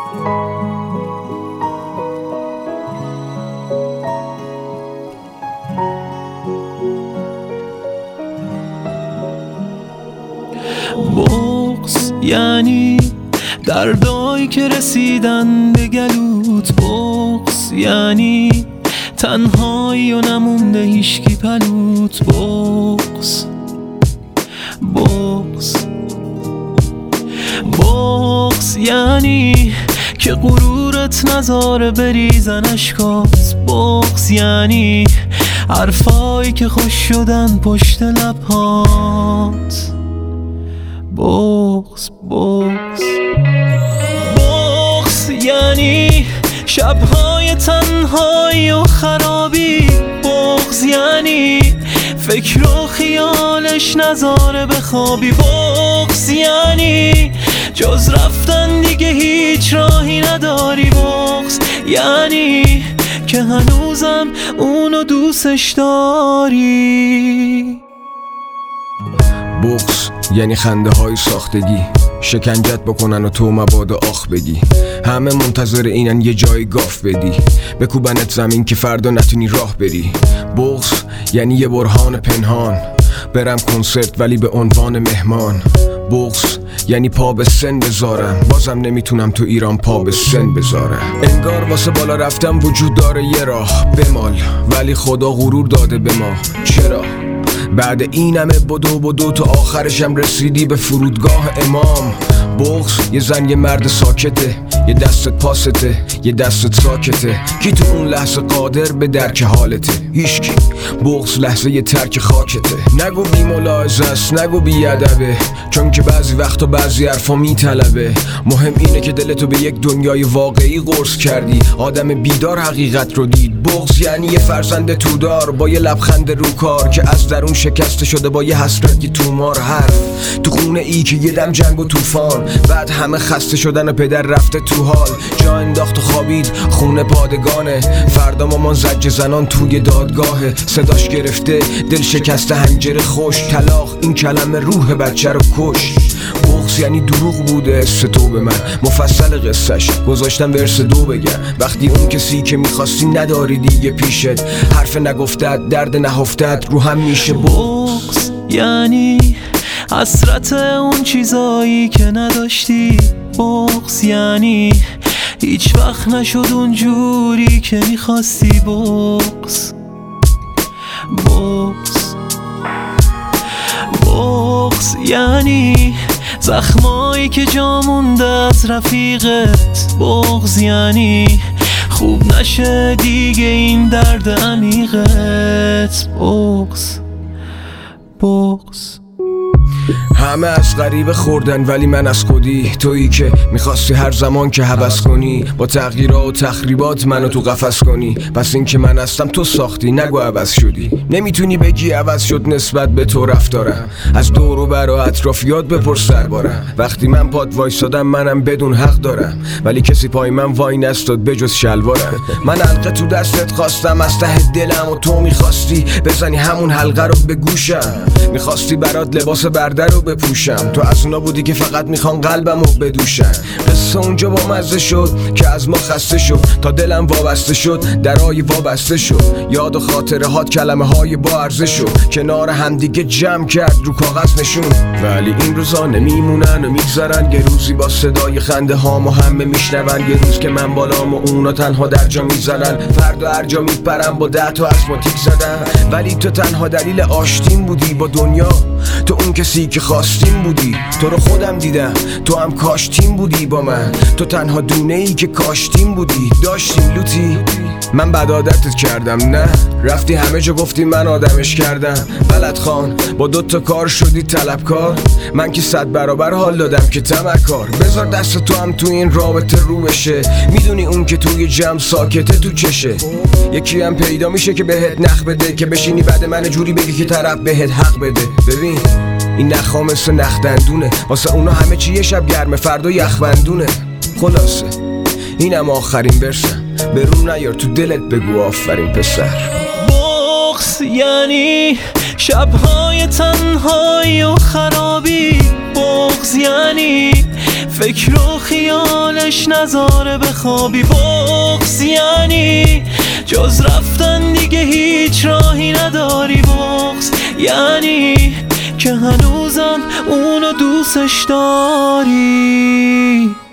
بغض یعنی دردایی که رسیدن به گلوت، بغض یعنی تنهایی و نمونده هیشکی پلوت، بغض بغض بغض یعنی که غرورت نذاره بریزن اشکات، بغض یعنی حرفایی که خوش شدن پشت لبهات، بغض بغض بغض یعنی شبهای تنهایی و خرابی، بغض یعنی فکر و خیالش نذاره بخوابی، بغض یعنی جز رفتن دیگه هیچ راهی نداری، بغض یعنی که هنوزم اونو دوستش داری. بغض یعنی خنده های ساختگی، شکنجت بکنن و تو مبادا آخ بگی، همه منتظر اینن یه جای گاف بدی، بکوبنت زمین که فردا نتونی راه بری. بغض یعنی یه برهان پنهان، برم کنسرت ولی به عنوان مهمان. بغض یعنی پا به سن بذارم، بازم نمیتونم تو ایران پا به سن بذارم. انگار واسه بالا رفتم وجود داره یه راه بمال، ولی خدا غرور داده به ما. چرا؟ بعد این همه بدو تا آخرشم رسیدی به فرودگاه امام. بغض یه زن یه مرد ساکته، یه دستت پاسته یه دستت ساکته، کی تو اون لحظه قادر به درک حالته؟ هیچکی. بغض لحظه یه ترک خاکته. نگو بی ملاحظه است، نگو بی ادبه، چون که بعضی وقتا بعضی حرفا میطلبه. مهم اینه که دلتو به یک دنیای واقعی قرص کردی، آدم بیدار حقیقت رو دید. بغض یعنی یه فرزند تودار با یه لبخند رو کار که از درون شکسته شده با یه حسرت یه تومار حرف تو خونه ای که یه دم جنگ و طوفان، بعد همه خسته شدن و پدر رفته تو حال، جا انداخت و خوابید خونه پادگانه. فردا مامان زجر زنان توی دادگاهه، صداش گرفته دل شکسته حنجره خوش، طلاق این کلمه روح بچه رو کش. بغض یعنی دروغ بوده تو به من، مفصل قصهش گذاشتم ورس 2 بگم. وقتی اون کسی که میخواستی نداری دیگه پیشت، حرف نگفتت درد نهفتت رو هم میشه. بغض یعنی حسرت اون چیزایی که نداشتی، بغض یعنی هیچ وقت نشد اون جوری که میخواستی. بغض بغض بغض یعنی زخمایی که جا مونده از رفیقت، بغض یعنی خوب نشه دیگه این درد عمیقت، بغض بغض همه از غریبه خوردن ولی من از خودی، تویی که میخواستی هر زمان که هوس کنی با تغییرات و تخریبات منو تو قفس کنی. پس این که من هستم تو ساختی، نگو عوض شدی. نمیتونی بگی عوض شد نسبت به تو رفتارم، از دور و بر و اطرافیات بپرس دربارم. وقتی من پاد وایسادم منم بدون حق دارم، ولی کسی پای من وای نستاد بجز شلوارم. من حلقه تو دستت خواستم از ته دلم و تو میخواستی بزنی همون حلقه رو به گوشم، میخواستی برات لباس برده رو بپوشم. تو از اونا بودی که فقط میخوان قلبمو بدوشن. قصه اونجا با مزه شد که از ما خسته شد، تا دلم وابسته شد درای وابسته شد. یاد و خاطره هات کلمه های با ارزش شد، کنار همدیگه جمع کرد رو کاغذ نشون. ولی این روزا نمیمونن و میگذرن، یه روزی با صدای خنده هامو همه میشنون، یه روز که من بالام و اونا تنها در جا میزنن، فردا هر جا میپرم با 10 تا اسماتیک زدن. ولی تو تنها دلیل آشتیم بودی با دنیا، تو اون کسی که خواستیم بودی. تو رو خودم دیدم تو هم کاشتیم بودی با من، تو تنها دونه ای که کاشتیم بودی. داشتیم لوتی من بد عادتت کردم، نه رفتی همه جا گفتی من آدمش کردم. بلد خان با 2 تا کار شدی طلبکار، من که 100 برابر حال دادم که تمکار. بذار دست تو هم تو این رابطه رو بشه، میدونی اون که توی جمع ساکته تو چشه. یکی هم پیدا میشه که بهت نخ بده، که بشینی بعد من جوری بگی که طرف بهت حق بده. ببین این نخا مثل نخ دندونه، واسه اونا همه چی یه شب گرمه فردا یخبندونه. خلاصه اینم آخرین برسم، برون نیار تو دلت بگو آفرین پسر. بغض یعنی شبهای تنهایی و خرابی، بغض یعنی فکر و خیالش نذاره بخوابی. بغض یعنی جز رفتن دیگه هیچ راهی نداری. بغض یعنی که هنوزم اونو دوستش داری.